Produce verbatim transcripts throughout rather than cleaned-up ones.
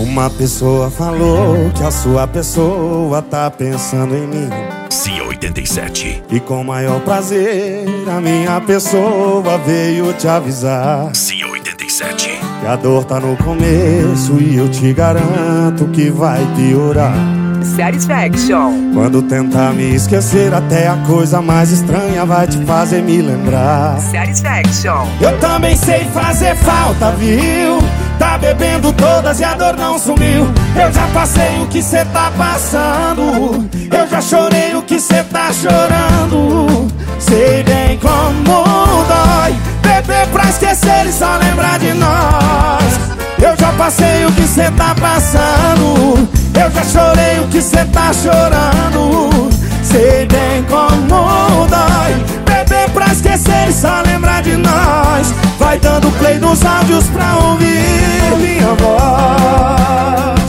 Uma pessoa falou que a sua pessoa tá pensando em mim. Cia oitenta e sete. E com maior prazer a minha pessoa veio te avisar. Cia oitenta e sete. Que a dor tá no começo e eu te garanto que vai piorar. Satisfaction. Quando tentar me esquecer, até a coisa mais estranha vai te fazer me lembrar. Satisfaction. Eu também sei fazer falta, viu? Tá bebendo todas e a dor não sumiu. Eu já passei o que cê tá passando. Eu já chorei o que cê tá chorando. Sei bem como dói beber pra esquecer e só lembrar de nós. Eu já passei o que cê tá passando. Eu já chorei o que cê tá chorando. Sei bem como dói beber pra esquecer e só lembrar de nós. Vai dando play nos áudios pra ouvir minha voz.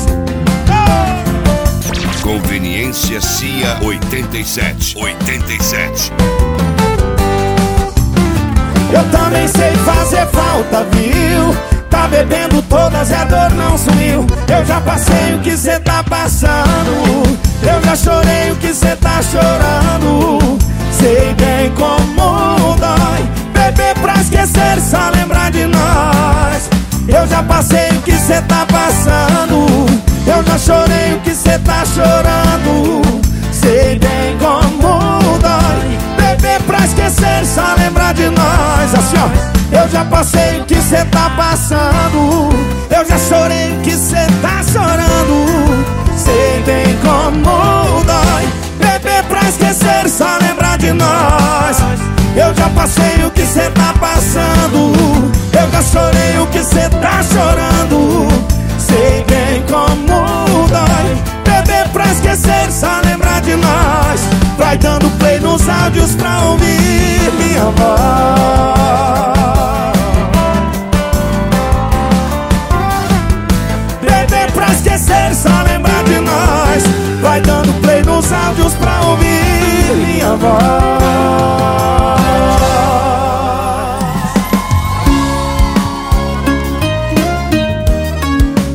Conveniência Cia oitenta e sete. oitenta e sete. Eu também sei fazer falta, viu? Tá bebendo todas e a dor não sumiu. Eu já passei o que cê tá passando. Eu já chorei o que cê tá chorando. Sei bem como dói beber pra esquecer e só lembrar de nós. Eu já passei o que cê tá passando. Eu já chorei o que cê tá chorando. Sei bem como dói beber pra esquecer e só lembrar de nós. Assim ó. Eu já passei o que cê tá passando. Eu já chorei o que cê tá chorando. Sei bem como dói beber pra esquecer e só lembrar de nós. Eu já passei o que cê tá passando. Eu já chorei o que cê tá chorando. Sei bem como dói beber pra esquecer e só lembrar de nós. Vai dando play nos áudios pra ouvir minha voz.